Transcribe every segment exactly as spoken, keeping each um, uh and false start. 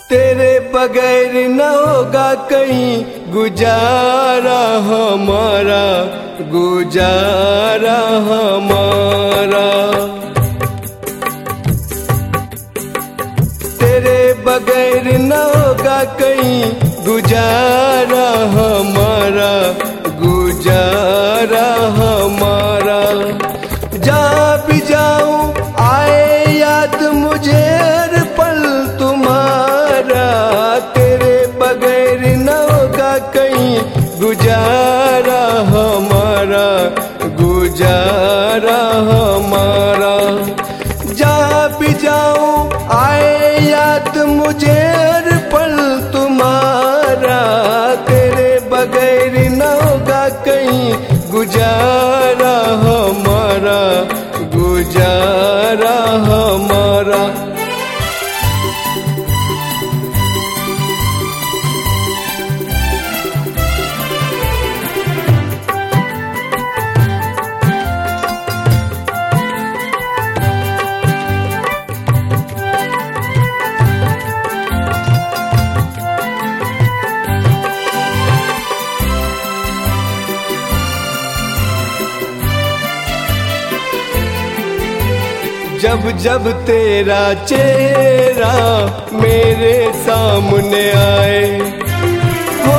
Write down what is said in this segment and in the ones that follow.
तेरे बगैर न होगा कहीं गुजारा हमारा, गुजारा हमारा। तेरे बगैर न होगा कहीं गुजारा हमारा, गुजारा हमारा। जहाँ भी जाऊं आए याद मुझे हर पल तुम्हारा, तेरे बगैर न होगा कहीं गुजारा हमारा, गुजारा हमारा। जहाँ भी जाऊं आए याद मुझे हर पल तुम्हारा, तेरे बगैर न होगा कहीं गुजारा हमारा, गुजारा हमारा। जब जब तेरा चेहरा मेरे सामने आए हो,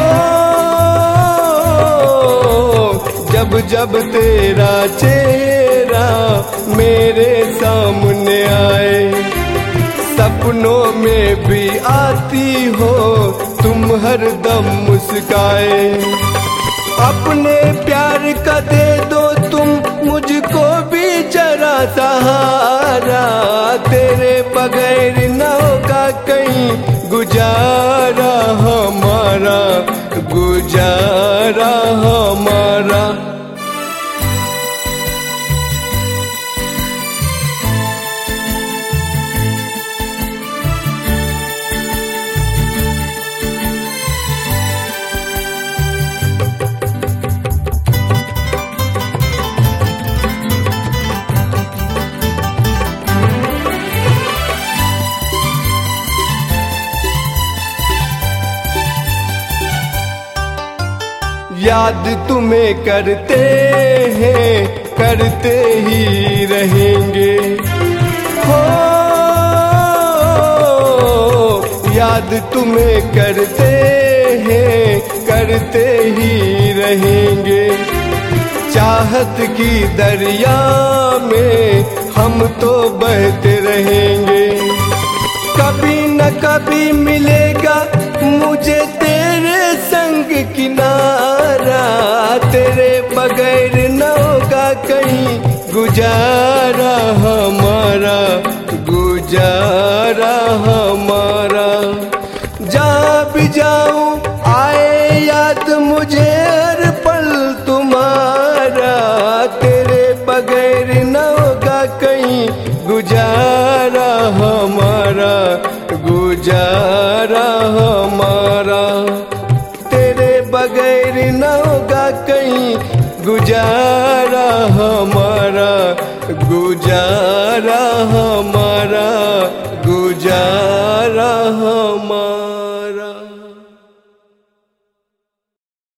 जब जब तेरा चेहरा मेरे सामने आए, सपनों में भी आती हो तुम हरदम मुस्काए। अपने प्यार का दे दो तुम मुझको भी जरा सहारा, तेरे बगैर न होगा कहीं गुजारा हमारा, गुजारा हमारा। याद तुम्हें करते हैं करते ही रहेंगे हो, याद तुम्हें करते हैं करते ही रहेंगे। चाहत की दरिया में हम तो बहते रहेंगे, कभी न कभी मिलेगा मुझे तेरे संग किनारा, तेरे बगैर न होगा कहीं गुजारा हमारा, गुजारा हमारा। जहाँ भी जाऊं आए याद मुझे हर पल तुम्हारा, तेरे बगैर न होगा कहीं गुजारा हमारा, गुजारा हमारा। तेरे बगैर न होगा कहीं गुजारा हमारा, गुजारा हमारा।